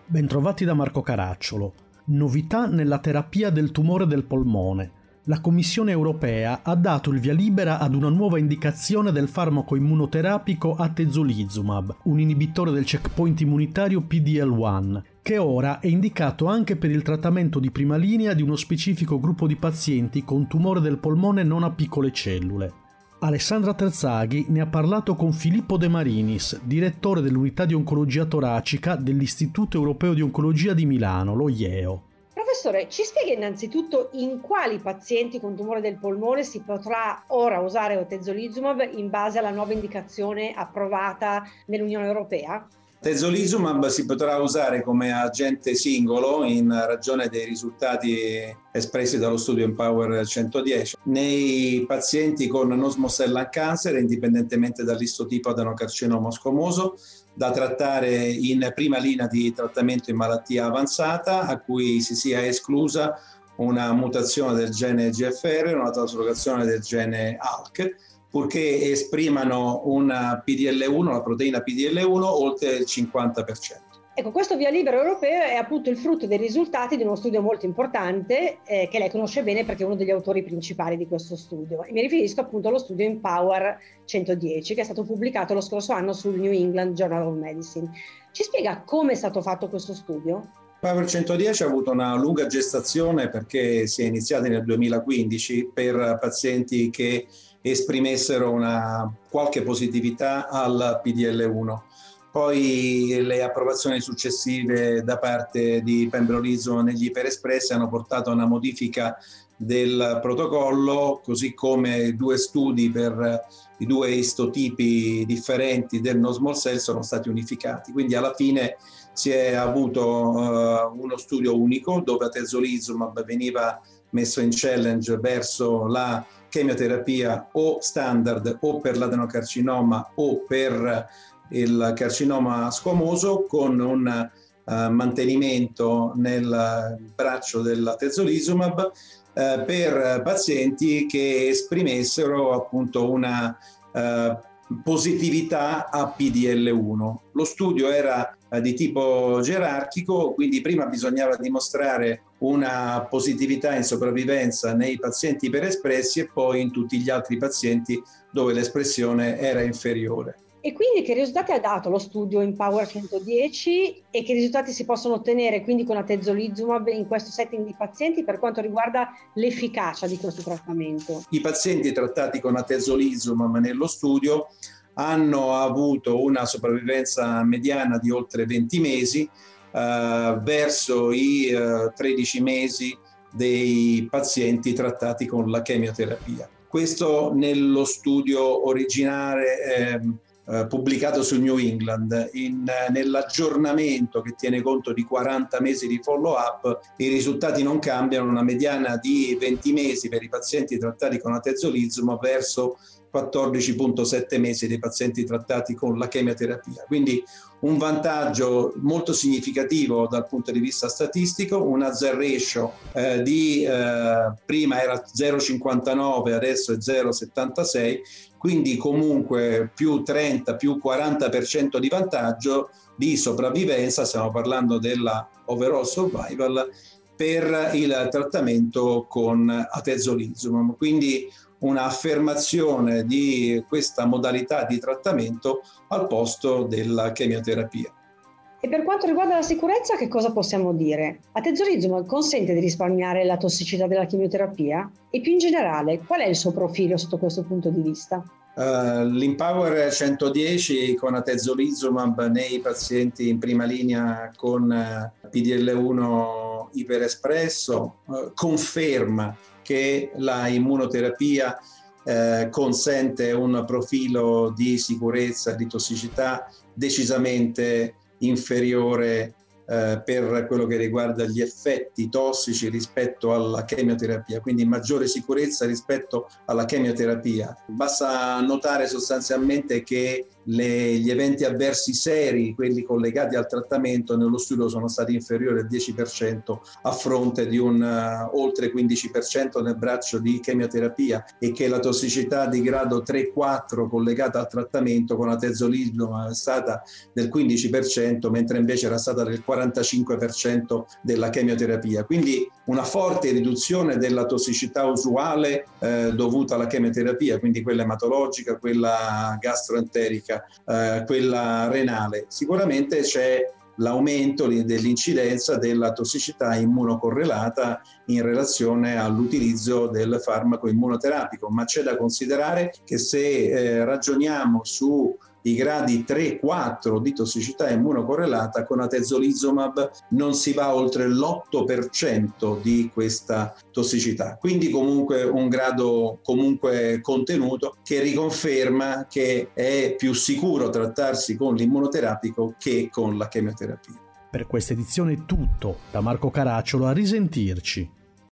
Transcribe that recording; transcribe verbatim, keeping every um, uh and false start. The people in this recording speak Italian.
Bentrovati da Marco Caracciolo. Novità nella terapia del tumore del polmone. La Commissione europea ha dato il via libera ad una nuova indicazione del farmaco immunoterapico atezolizumab, un inibitore del checkpoint immunitario P D L uno, che ora è indicato anche per il trattamento di prima linea di uno specifico gruppo di pazienti con tumore del polmone non a piccole cellule. Alessandra Terzaghi ne ha parlato con Filippo De Marinis, direttore dell'unità di oncologia toracica dell'Istituto Europeo di Oncologia di Milano, lo I E O. Professore, ci spiega innanzitutto in quali pazienti con tumore del polmone si potrà ora usare atezolizumab in base alla nuova indicazione approvata nell'Unione Europea? Atezolizumab si potrà usare come agente singolo in ragione dei risultati espressi dallo studio Empower centodieci nei pazienti con non-small cell lung cancer, indipendentemente dall'istotipo adenocarcinoma squamoso, da trattare in prima linea di trattamento in malattia avanzata, a cui si sia esclusa una mutazione del gene G F R, una traslocazione del gene A L K, purché esprimano una P D L uno, la proteina P D L uno, oltre il cinquanta per cento. Ecco, questo via libera europeo è appunto il frutto dei risultati di uno studio molto importante eh, che lei conosce bene perché è uno degli autori principali di questo studio. E mi riferisco appunto allo studio Empower centodieci che è stato pubblicato lo scorso anno sul New England Journal of Medicine. Ci spiega come è stato fatto questo studio? Empower centodieci ha avuto una lunga gestazione perché si è iniziata nel duemilaquindici per pazienti che esprimessero una qualche positività al P D L uno. Poi le approvazioni successive da parte di pembrolizumab negli iperespressi hanno portato a una modifica del protocollo, così come due studi per i due istotipi differenti del non-small cell sono stati unificati. Quindi alla fine si è avuto uh, uno studio unico dove atezolizumab veniva messo in challenge verso la chemioterapia o standard o per l'adenocarcinoma o per il carcinoma squamoso, con un uh, mantenimento nel braccio dell'atezolizumab uh, per pazienti che esprimessero appunto una uh, positività a P D L uno. Lo studio era uh, di tipo gerarchico, quindi prima bisognava dimostrare una positività in sopravvivenza nei pazienti iperespressi e poi in tutti gli altri pazienti dove l'espressione era inferiore. E quindi che risultati ha dato lo studio Empower centodieci e che risultati si possono ottenere quindi con atezolizumab in questo setting di pazienti per quanto riguarda l'efficacia di questo trattamento? I pazienti trattati con atezolizumab nello studio hanno avuto una sopravvivenza mediana di oltre venti mesi eh, verso i eh, tredici mesi dei pazienti trattati con la chemioterapia. Questo nello studio originale eh, Uh, pubblicato su New England. In, uh, nell'aggiornamento che tiene conto di quaranta mesi di follow-up, i risultati non cambiano, una mediana di venti mesi per i pazienti trattati con atezolizumab verso quattordici virgola sette mesi dei pazienti trattati con la chemioterapia. Quindi un vantaggio molto significativo dal punto di vista statistico, un hazard ratio eh, di eh, prima era zero virgola cinquantanove, adesso è zero virgola settantasei, quindi comunque più trenta, più quaranta per cento di vantaggio di sopravvivenza, stiamo parlando della overall survival, per il trattamento con atezolizumab. Quindi un'affermazione di questa modalità di trattamento al posto della chemioterapia. E per quanto riguarda la sicurezza, che cosa possiamo dire? Atezolizumab consente di risparmiare la tossicità della chemioterapia? E più in generale, qual è il suo profilo sotto questo punto di vista? Uh, L'Empower centodieci con atezolizumab nei pazienti in prima linea con uh, P D L uno iperespresso uh, conferma che la immunoterapia uh, consente un profilo di sicurezza, di tossicità decisamente inferiore eh, per quello che riguarda gli effetti tossici rispetto alla chemioterapia, quindi maggiore sicurezza rispetto alla chemioterapia. Basta notare sostanzialmente che le, gli eventi avversi seri, quelli collegati al trattamento, nello studio sono stati inferiori al dieci per cento a fronte di un uh, oltre quindici per cento nel braccio di chemioterapia, e che la tossicità di grado tre quattro collegata al trattamento con atezolizumab è stata del quindici per cento, mentre invece era stata del quarantacinque per cento della chemioterapia. Quindi una forte riduzione della tossicità usuale eh, dovuta alla chemioterapia, quindi quella ematologica, quella gastroenterica, eh, quella renale. Sicuramente c'è l'aumento dell'incidenza della tossicità immunocorrelata in relazione all'utilizzo del farmaco immunoterapico, ma c'è da considerare che se eh, ragioniamo su i gradi tre quattro di tossicità immunocorrelata, con atezolizumab non si va oltre l'otto per cento di questa tossicità. Quindi comunque un grado comunque contenuto, che riconferma che è più sicuro trattarsi con l'immunoterapico che con la chemioterapia. Per questa edizione è tutto. Da Marco Caracciolo, a risentirci.